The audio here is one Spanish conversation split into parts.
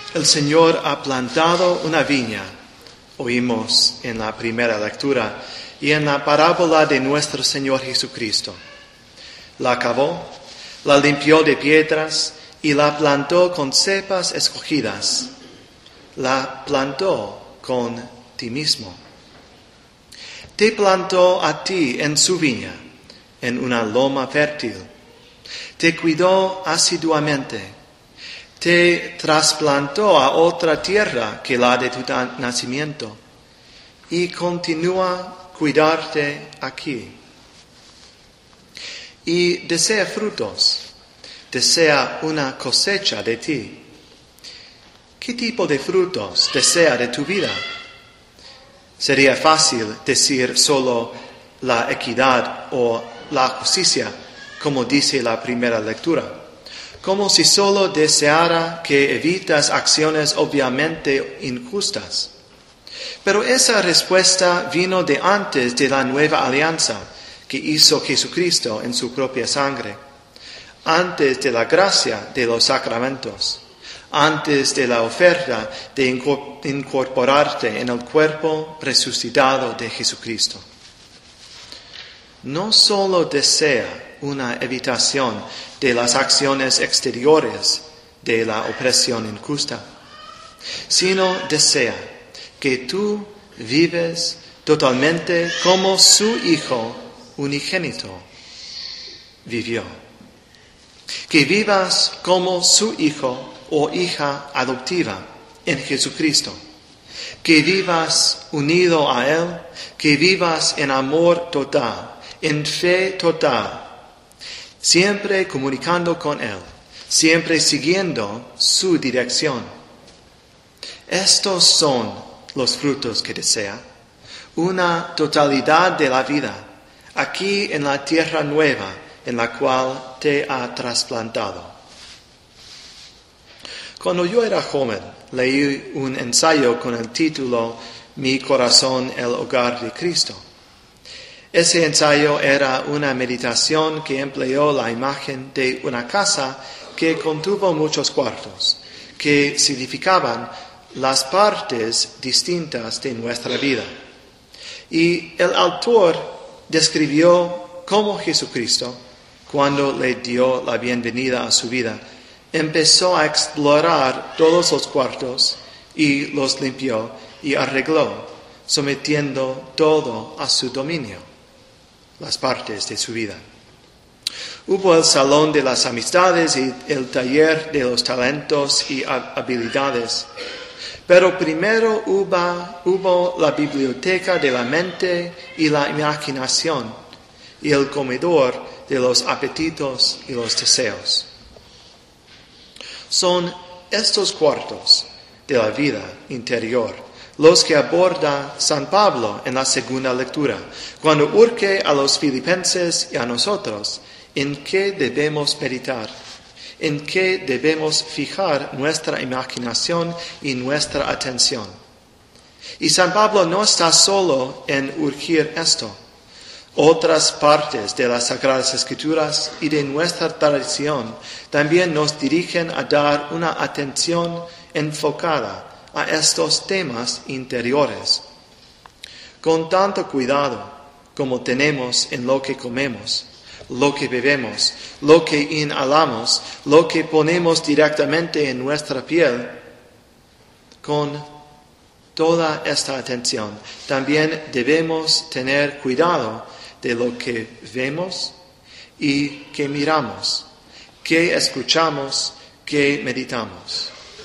El Señor ha plantado una viña, oímos en la primera lectura, y en la parábola de nuestro Señor Jesucristo. La cavó, la limpió de piedras y la plantó con cepas escogidas. La plantó con ti mismo. Te plantó a ti en su viña, en una loma fértil. Te cuidó asiduamente. Te trasplantó a otra tierra que la de tu nacimiento y continúa cuidarte aquí. Y desea frutos, desea una cosecha de ti. ¿Qué tipo de frutos desea de tu vida? Sería fácil decir solo la equidad o la justicia, como dice la primera lectura. Como si solo deseara que evitas acciones obviamente injustas. Pero esa respuesta vino de antes de la nueva alianza que hizo Jesucristo en su propia sangre, antes de la gracia de los sacramentos, antes de la oferta de incorporarte en el cuerpo resucitado de Jesucristo. No solo desea una evitación de las acciones exteriores de la opresión injusta, sino desea que tú vives totalmente como su Hijo unigénito vivió. Que vivas como su hijo o hija adoptiva en Jesucristo. Que vivas unido a Él, que vivas en amor total, en fe total, siempre comunicando con Él, siempre siguiendo su dirección. Estos son los frutos que desea, una totalidad de la vida, aquí en la tierra nueva en la cual te ha trasplantado. Cuando yo era joven, leí un ensayo con el título Mi corazón, el hogar de Cristo. Ese ensayo era una meditación que empleó la imagen de una casa que contuvo muchos cuartos, que significaban las partes distintas de nuestra vida. Y el autor describió cómo Jesucristo, cuando le dio la bienvenida a su vida, empezó a explorar todos los cuartos y los limpió y arregló, sometiendo todo a su dominio, las partes de su vida. Hubo el salón de las amistades y el taller de los talentos y habilidades. Pero primero hubo la biblioteca de la mente y la imaginación y el comedor de los apetitos y los deseos. Son estos cuartos de la vida interior los que aborda San Pablo en la segunda lectura, cuando urge a los filipenses y a nosotros en qué debemos meditar, en qué debemos fijar nuestra imaginación y nuestra atención. Y San Pablo no está solo en urgir esto. Otras partes de las Sagradas Escrituras y de nuestra tradición también nos dirigen a dar una atención enfocada a estos temas interiores. Con tanto cuidado como tenemos en lo que comemos, lo que bebemos, lo que inhalamos, lo que ponemos directamente en nuestra piel, con toda esta atención también debemos tener cuidado de lo que vemos y que miramos, que escuchamos, que meditamos.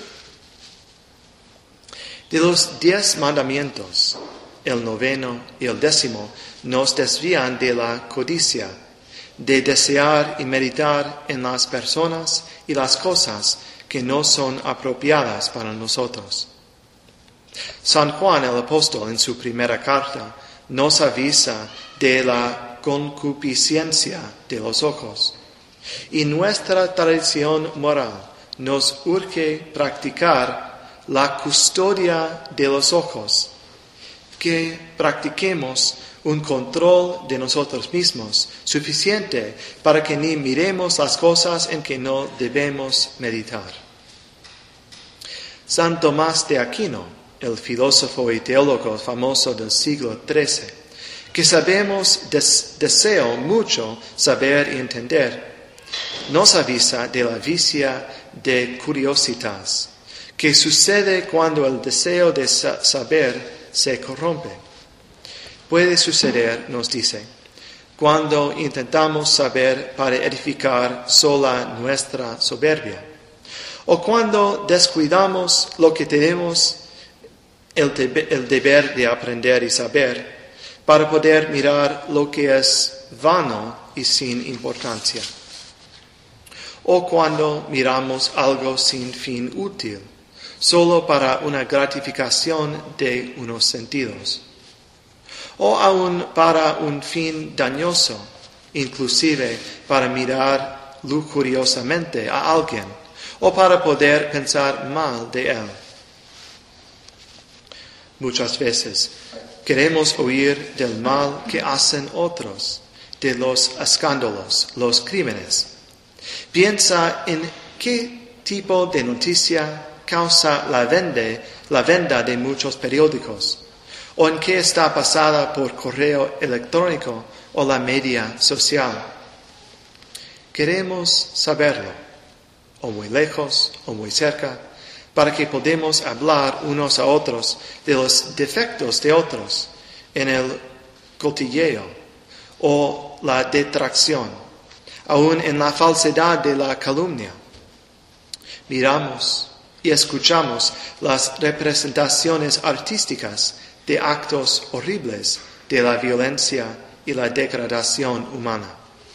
De los 10 mandamientos, el 9 y el 10 nos desvían de la codicia, de desear y meditar en las personas y las cosas que no son apropiadas para nosotros. San Juan el apóstol en su primera carta nos avisa de la concupiscencia de los ojos, y nuestra tradición moral nos urge practicar la custodia de los ojos, que practiquemos un control de nosotros mismos suficiente para que ni miremos las cosas en que no debemos meditar. San Tomás de Aquino, el filósofo y teólogo famoso del siglo XIII, que sabemos deseo mucho saber y entender, nos avisa de la vicia de curiositas, que sucede cuando el deseo de saber se corrompe. Puede suceder, nos dice, cuando intentamos saber para edificar sola nuestra soberbia, o cuando descuidamos lo que tenemos el deber de aprender y saber, para poder mirar lo que es vano y sin importancia. O cuando miramos algo sin fin útil, solo para una gratificación de unos sentidos. O aún para un fin dañoso, inclusive para mirar lujuriosamente a alguien, o para poder pensar mal de él. Muchas veces queremos huir del mal que hacen otros, de los escándalos, los crímenes. Piensa en qué tipo de noticia causa la venda de muchos periódicos, o en qué está pasada por correo electrónico o la media social. Queremos saberlo, o muy lejos o muy cerca, para que podamos hablar unos a otros de los defectos de otros en el cotilleo o la detracción, aún en la falsedad de la calumnia. Miramos y escuchamos las representaciones artísticas de actos horribles de la violencia y la degradación humana.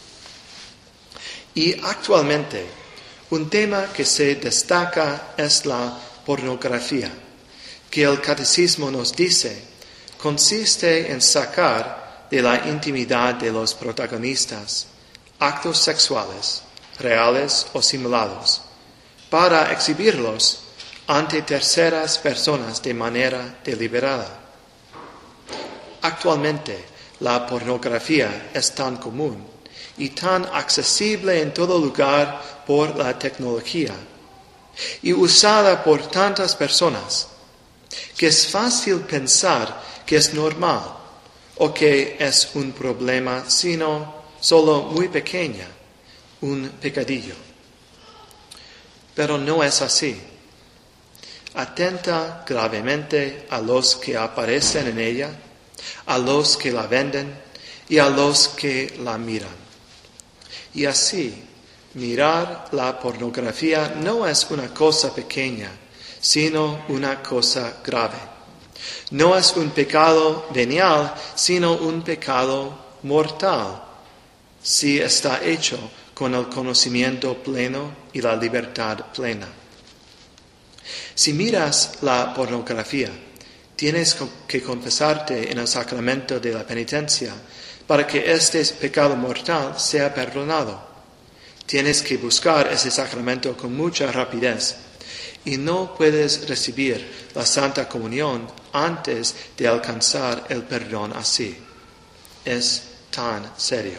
Y actualmente, un tema que se destaca es la pornografía, que el catecismo nos dice consiste en sacar de la intimidad de los protagonistas actos sexuales, reales o simulados, para exhibirlos ante terceras personas de manera deliberada. Actualmente, la pornografía es tan común y tan accesible en todo lugar por la tecnología y usada por tantas personas que es fácil pensar que es normal o que es un problema, sino solo muy pequeña, un pecadillo. Pero no es así. Atenta gravemente a los que aparecen en ella, a los que la venden y a los que la miran. Y así, mirar la pornografía no es una cosa pequeña, sino una cosa grave. No es un pecado venial, sino un pecado mortal, si está hecho con el conocimiento pleno y la libertad plena. Si miras la pornografía, tienes que confesarte en el sacramento de la penitencia para que este pecado mortal sea perdonado. Tienes que buscar ese sacramento con mucha rapidez y no puedes recibir la Santa Comunión antes de alcanzar el perdón así. Es tan serio.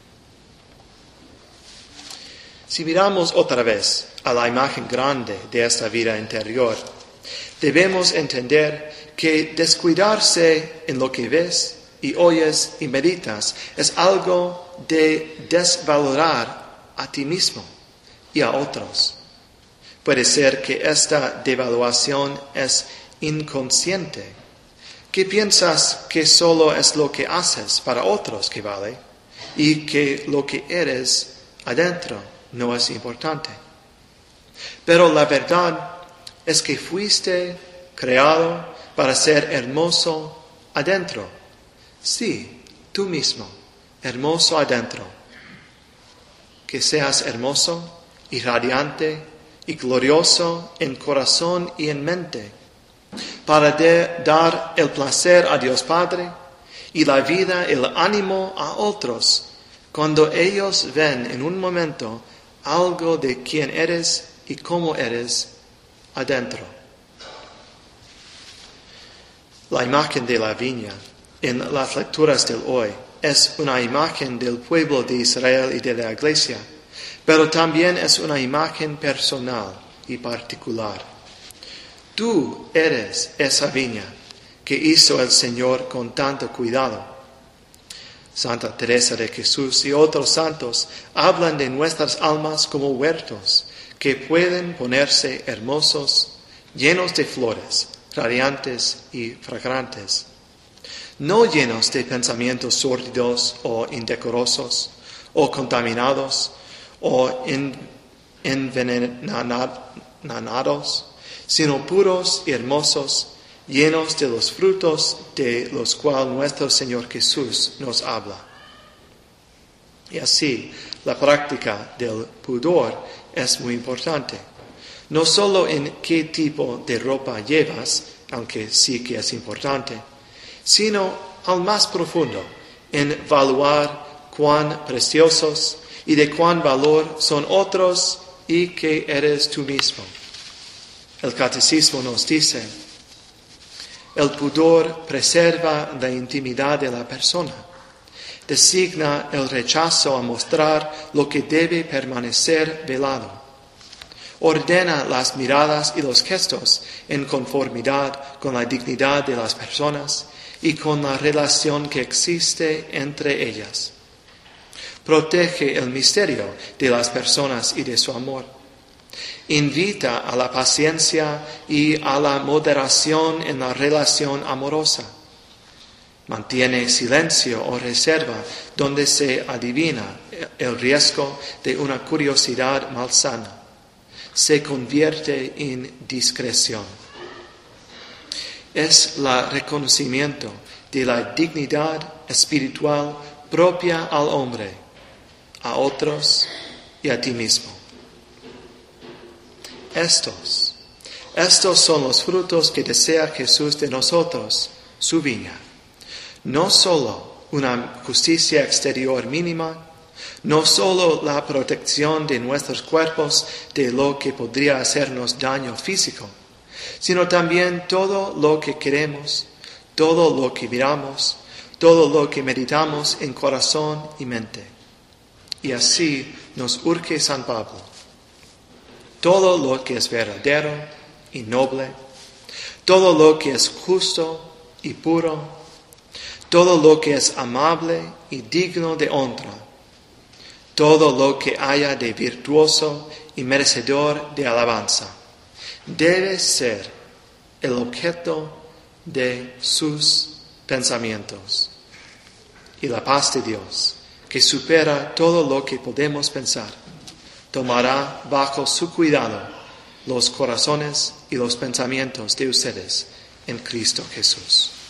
Si miramos otra vez a la imagen grande de esta vida interior, debemos entender que descuidarse en lo que ves y oyes y meditas es algo de desvalorar a ti mismo y a otros. Puede ser que esta devaluación es inconsciente, que piensas que solo es lo que haces para otros que vale y que lo que eres adentro no es importante. Pero la verdad es que fuiste creado para ser hermoso adentro. Sí, tú mismo, hermoso adentro. Que seas hermoso y radiante y glorioso en corazón y en mente, para dar el placer a Dios Padre y la vida, el ánimo a otros, cuando ellos ven en un momento algo de quién eres y cómo eres adentro. La imagen de la viña en las lecturas del hoy es una imagen del pueblo de Israel y de la Iglesia, pero también es una imagen personal y particular. Tú eres esa viña que hizo el Señor con tanto cuidado. Santa Teresa de Jesús y otros santos hablan de nuestras almas como huertos que pueden ponerse hermosos, llenos de flores, radiantes y fragrantes, no llenos de pensamientos sórdidos o indecorosos, o contaminados, o envenenados, sino puros y hermosos, llenos de los frutos de los cuales nuestro Señor Jesús nos habla. Y así, la práctica del pudor es muy importante. No solo en qué tipo de ropa llevas, aunque sí que es importante, sino al más profundo, en evaluar cuán preciosos y de cuán valor son otros y que eres tú mismo. El Catecismo nos dice: el pudor preserva la intimidad de la persona, designa el rechazo a mostrar lo que debe permanecer velado, ordena las miradas y los gestos en conformidad con la dignidad de las personas y con la relación que existe entre ellas, protege el misterio de las personas y de su amor, invita a la paciencia y a la moderación en la relación amorosa, mantiene silencio o reserva donde se adivina el riesgo de una curiosidad malsana, se convierte en discreción. Es el reconocimiento de la dignidad espiritual propia al hombre, a otros y a ti mismo. Estos son los frutos que desea Jesús de nosotros, su viña. No solo una justicia exterior mínima, no solo la protección de nuestros cuerpos de lo que podría hacernos daño físico, sino también todo lo que queremos, todo lo que miramos, todo lo que meditamos en corazón y mente. Y así nos urge San Pablo. Todo lo que es verdadero y noble, todo lo que es justo y puro, todo lo que es amable y digno de honra, todo lo que haya de virtuoso y merecedor de alabanza, debe ser el objeto de sus pensamientos. Y la paz de Dios, que supera todo lo que podemos pensar, tomará bajo su cuidado los corazones y los pensamientos de ustedes en Cristo Jesús.